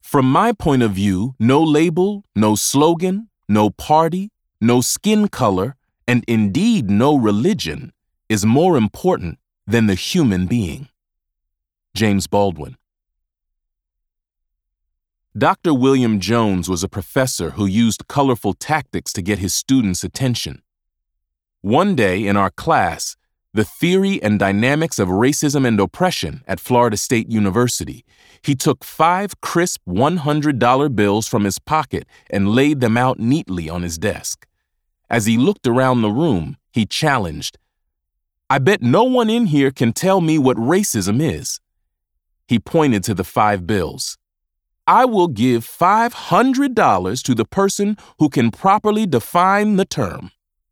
From my point of view, no label, no slogan, no party, no skin color, and indeed no religion is more important than the human being. James Baldwin. Dr. William Jones was a professor who used colorful tactics to get his students' attention. One day in our class, The Theory and Dynamics of Racism and Oppression at Florida State University, he took 5 crisp $100 bills from his pocket and laid them out neatly on his desk. As he looked around the room, he challenged, "I bet no one in here can tell me what racism is." He pointed to the 5 bills. "I will give $500 to the person who can properly define the term."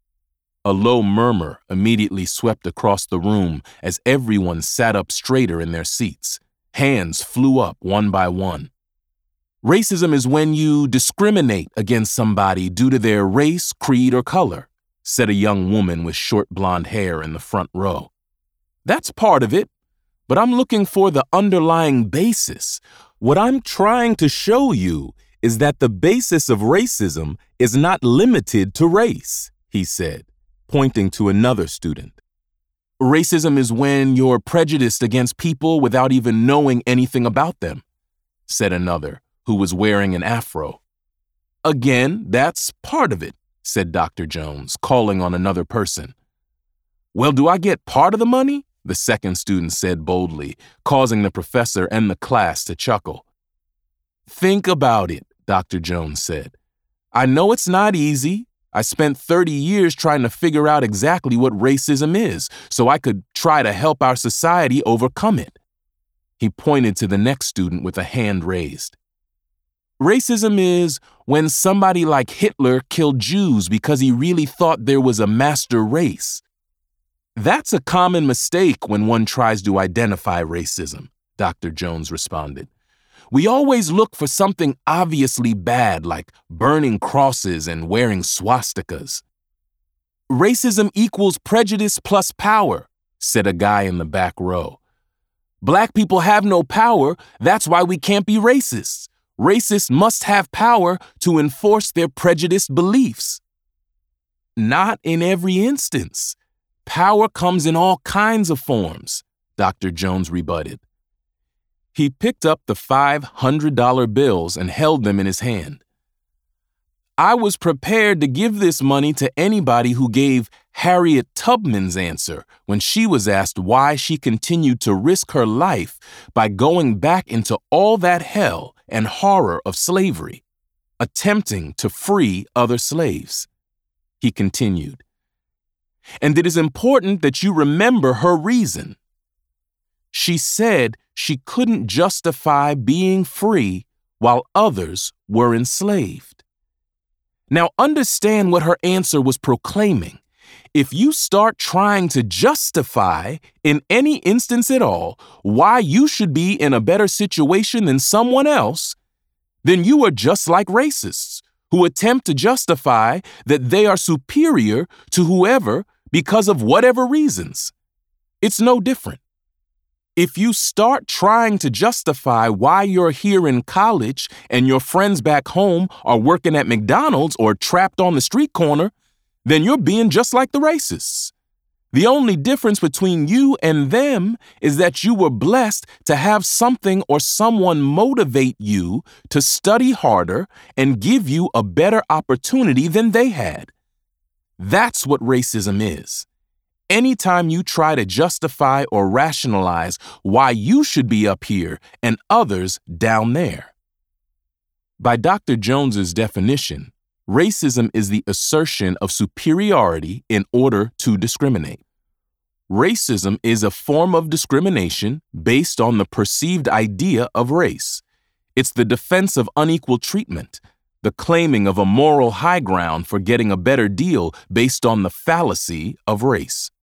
A low murmur immediately swept across the room as everyone sat up straighter in their seats. Hands flew up one by one. "Racism is when you discriminate against somebody due to their race, creed, or color," said a young woman with short blonde hair in the front row. "That's part of it, but I'm looking for the underlying basis. What I'm trying to show you is that the basis of racism is not limited to race," he said, pointing to another student. "Racism is when you're prejudiced against people without even knowing anything about them," said another, who was wearing an afro. "Again, that's part of it," said Dr. Jones, calling on another person. "Well, do I get part of the money?" the second student said boldly, causing the professor and the class to chuckle. "Think about it," Dr. Jones said. "I know it's not easy. I spent 30 years trying to figure out exactly what racism is, so I could try to help our society overcome it." He pointed to the next student with a hand raised. "Racism is when somebody like Hitler killed Jews because he really thought there was a master race. That's a common mistake when one tries to identify racism," Dr. Jones responded. "We always look for something obviously bad, like burning crosses and wearing swastikas." "Racism equals prejudice plus power," said a guy in the back row. "Black people have no power, that's why we can't be racists. Racists must have power to enforce their prejudiced beliefs." "Not in every instance. Power comes in all kinds of forms," Dr. Jones rebutted. He picked up the $500 bills and held them in his hand. "I was prepared to give this money to anybody who gave Harriet Tubman's answer when she was asked why she continued to risk her life by going back into all that hell and horror of slavery, attempting to free other slaves." He continued, "And it is important that you remember her reason. She said she couldn't justify being free while others were enslaved." Now understand what her answer was proclaiming. If you start trying to justify, in any instance at all, why you should be in a better situation than someone else, then you are just like racists who attempt to justify that they are superior to whoever because of whatever reasons. It's no different. If you start trying to justify why you're here in college and your friends back home are working at McDonald's or trapped on the street corner, then you're being just like the racists. The only difference between you and them is that you were blessed to have something or someone motivate you to study harder and give you a better opportunity than they had. That's what racism is. Anytime you try to justify or rationalize why you should be up here and others down there. By Dr. Jones's definition, racism is the assertion of superiority in order to discriminate. Racism is a form of discrimination based on the perceived idea of race. It's the defense of unequal treatment, the claiming of a moral high ground for getting a better deal based on the fallacy of race.